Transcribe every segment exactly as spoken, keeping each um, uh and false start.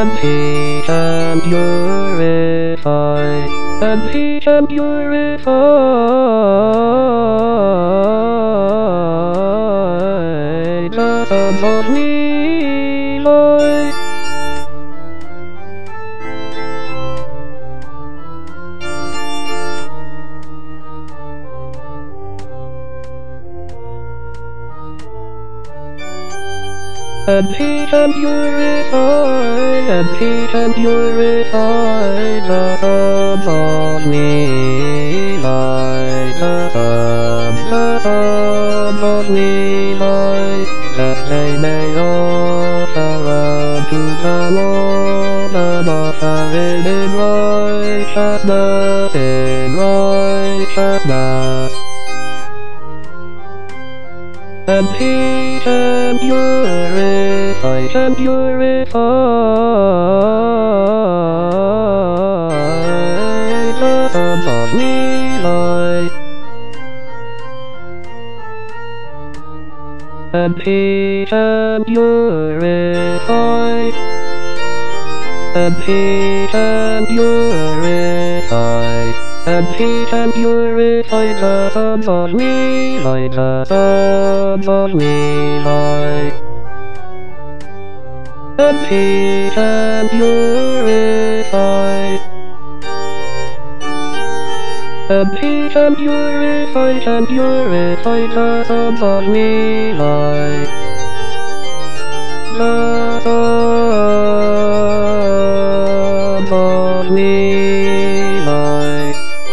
and he can purify, and he can purify. The sons of Levi. And he can purify, and he can purify the sons of Levi, the sons, the sons of Levi, that they may offer unto the Lord an offering in righteousness, in righteousness. And he can purify, can purify the sons of Levi. And he can purify, and he can purify, and he can purify the sons of Levi, the sons of Levi. And he can purify, and he can purify, can purify the sons of Levi, the sons of Levi.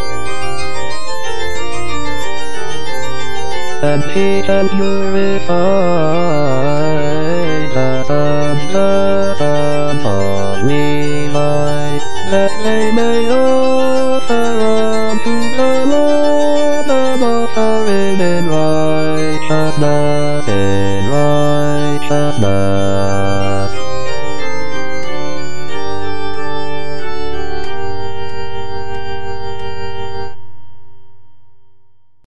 And he can purify the sons, the sons of Levi, that they may offer unto the Lord